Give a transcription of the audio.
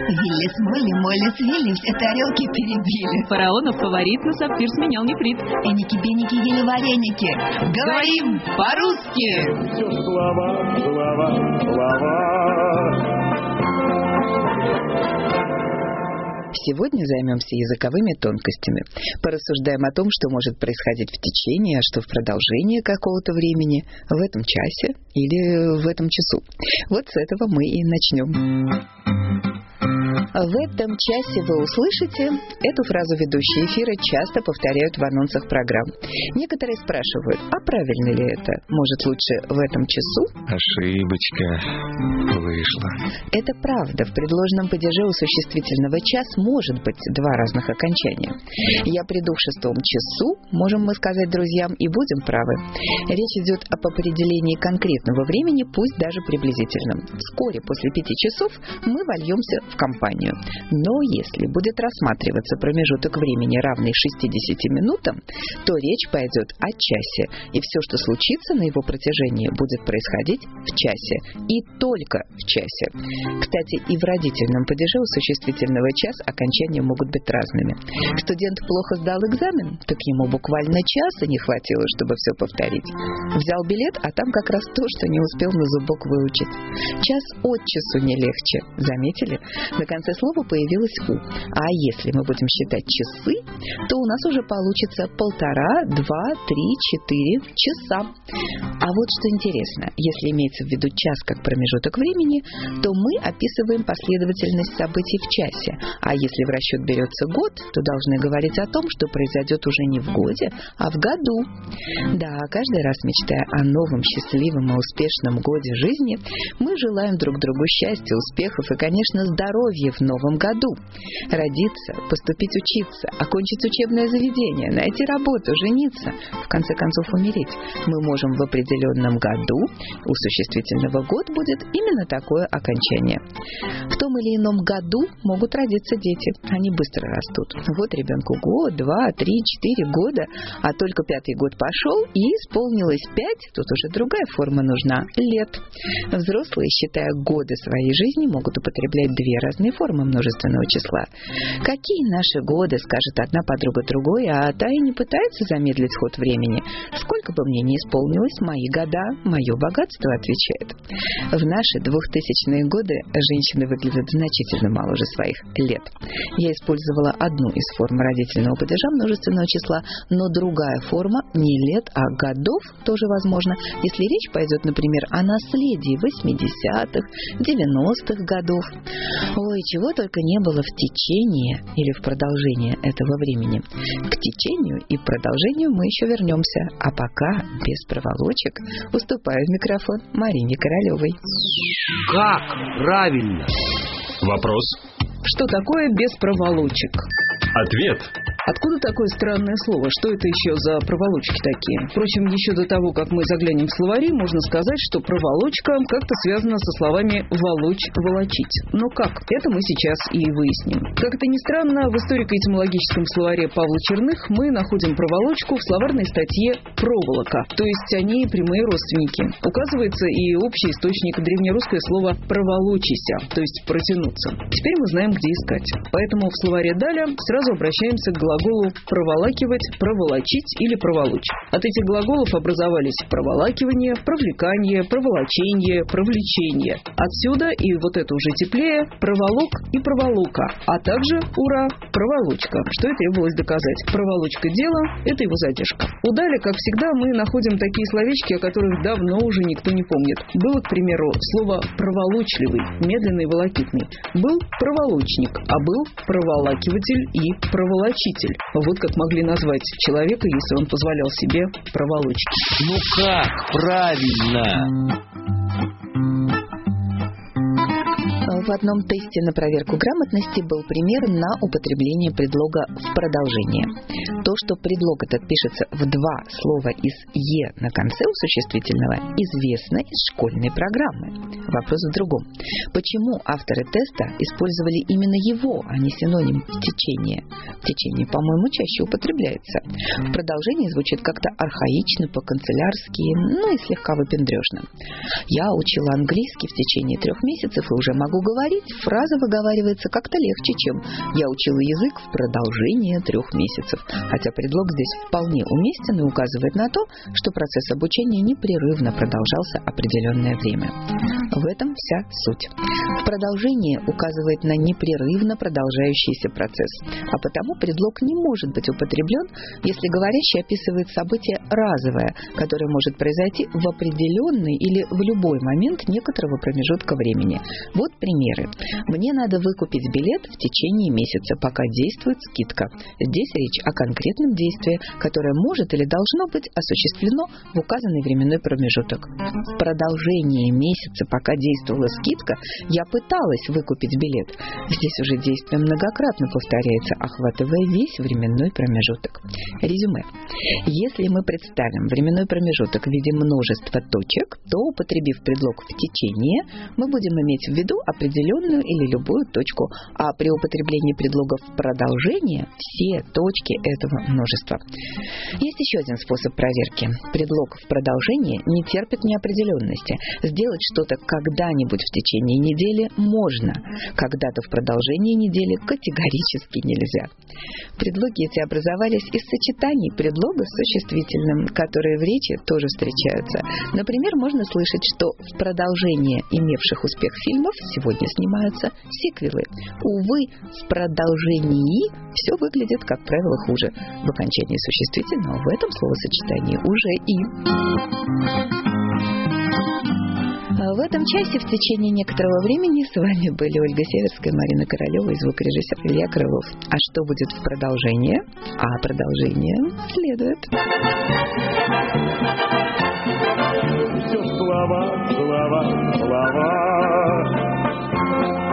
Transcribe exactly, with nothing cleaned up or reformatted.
Виллис, Молли, Молли, Вилли, все тарелки перебили. Фараонов фаворит на сапфир сменял нефрит. Эники-беники ели вареники. Говорим по-русски. Все слова, слова, слова. Сегодня займемся языковыми тонкостями. Порассуждаем о том, что может происходить в течение, а что в продолжении какого-то времени, в этом часе или в этом часу. Вот с этого мы и начнем. В этом часе вы услышите, эту фразу ведущие эфира часто повторяют в анонсах программ. Некоторые спрашивают, а правильно ли это? Может, лучше в этом часу? Ошибочка вышла. Это правда. В предложенном падеже у существительного «час» может быть два разных окончания. Я приду в шестом часу, можем мы сказать друзьям, и будем правы. Речь идет об определении конкретного времени, пусть даже приблизительном. Вскоре после пяти часов мы вольемся в компанию. Но если будет рассматриваться промежуток времени, равный шестидесяти минутам, то речь пойдет о часе, и все, что случится на его протяжении, будет происходить в часе, и только в часе. Кстати, и в родительном падеже у существительного «час» окончания могут быть разными. Студент плохо сдал экзамен, так ему буквально часа не хватило, чтобы все повторить. Взял билет, а там как раз то, что не успел на зубок выучить. Час от часу не легче. Заметили? На конце слова появилось «у». А если мы будем считать часы, то у нас уже получится полтора, два, три, четыре часа. А вот что интересно, если имеется в виду час как промежуток времени, то мы описываем последовательность событий в часе. А если в расчет берется год, то должны говорить о том, что произойдет уже не в годе, а в году. Да, каждый раз мечтая о новом, счастливом и успешном годе жизни, мы желаем друг другу счастья, успехов и, конечно, здоровья в новом году. Родиться, поступить учиться, окончить учебное заведение, найти работу, жениться, в конце концов умереть. Мы можем в определенном году, у существительного «год» будет именно такое окончание. В том или ином году могут родиться дети. Они быстро растут. Вот ребенку год, два, три, четыре года, а только пятый год пошел и исполнилось пять, тут уже другая форма нужна, лет. Взрослые, считая годы своей жизни, могут употреблять две разные формы множественного числа. Какие наши годы, скажет одна подруга другой, а та и не пытается замедлить ход времени. Сколько бы мне ни исполнилось, мои года, мое богатство, отвечает. В наши двухтысячные годы женщины выглядят значительно моложе своих лет. Я использовала одну из форм родительного падежа множественного числа, но другая форма не лет, а годов тоже возможно, если речь пойдет, например, о наследии восьмидесятых, девяностых годов. Ой, чего только не было в течение или в продолжении этого времени. К течению и продолжению мы еще вернемся, а пока, без проволочек, уступаю микрофон Марине Королевой. Как правильно? Вопрос. Что такое без проволочек? Ответ. Откуда такое странное слово? Что это еще за проволочки такие? Впрочем, еще до того, как мы заглянем в словари, можно сказать, что проволочка как-то связана со словами «волочь», «волочить». Но как? Это мы сейчас и выясним. Как это ни странно, в историко-этимологическом словаре Павла Черных мы находим проволочку в словарной статье «проволока», то есть они прямые родственники. Указывается и общий источник древнерусское слово «проволочися», то есть «протянуться». Теперь мы знаем, где искать. Поэтому в словаре «Даля» сразу обращаемся к глаголу «проволакивать», «проволочить» или «проволочь». От этих глаголов образовались проволакивание, провлекание, проволочение, провлечение. Отсюда, и вот это уже теплее, проволок и проволока, а также, ура, проволочка, что и требовалось доказать. Проволочка дела – это его задержка. У Даля, как всегда, мы находим такие словечки, о которых давно уже никто не помнит. Было, к примеру, слово «проволочливый», медленный, волокитный. Был проволочник, а был проволакиватель и проволочитель. Вот как могли назвать человека, если он позволял себе проволочки. Ну как правильно? В одном тесте на проверку грамотности был пример на употребление предлога в продолжение. То, что предлог этот пишется в два слова из «е» на конце у существительного, известно из школьной программы. Вопрос в другом. Почему авторы теста использовали именно его, а не синоним «в течение»? В течение, по-моему, чаще употребляется. В продолжении звучит как-то архаично, по-канцелярски, ну и слегка выпендрежно. Я учила английский в течение трех месяцев и уже могу говорить Говорить фраза выговаривается как-то легче, чем «я учила язык в продолжение трех месяцев», хотя предлог здесь вполне уместен и указывает на то, что процесс обучения непрерывно продолжался определенное время. В этом вся суть. В продолжении указывает на непрерывно продолжающийся процесс, а потому предлог не может быть употреблен, если говорящий описывает событие разовое, которое может произойти в определенный или в любой момент некоторого промежутка времени. Вот примеры. Мне надо выкупить билет в течение месяца, пока действует скидка. Здесь речь о конкретном действии, которое может или должно быть осуществлено в указанный временной промежуток. В продолжении месяца, пока действовала скидка, я пыталась выкупить билет. Здесь уже действие многократно повторяется, охватывая весь временной промежуток. Резюме. Если мы представим временной промежуток в виде множества точек, то, употребив предлог «в течение», мы будем иметь в виду определенную или любую точку, а при употреблении предлога «в продолжение» все точки этого множества. Есть еще один способ проверки. Предлог «в продолжение» не терпит неопределенности. Сделать что-то когда-нибудь в течение недели можно, когда-то в продолжении недели категорически нельзя. Предлоги эти образовались из сочетаний предлога с существительным, которые в речи тоже встречаются. Например, можно слышать, что в продолжение имевших успех фильмов сегодня снимаются сиквелы. Увы, в продолжении все выглядит, как правило, хуже. В окончании существительного в этом словосочетании уже «и». В этом часе в течение некоторого времени с вами были Ольга Северская, Марина Королева и звукорежиссер Илья Крылов. А что будет в продолжение? А продолжение следует. Все слова, слова, слова.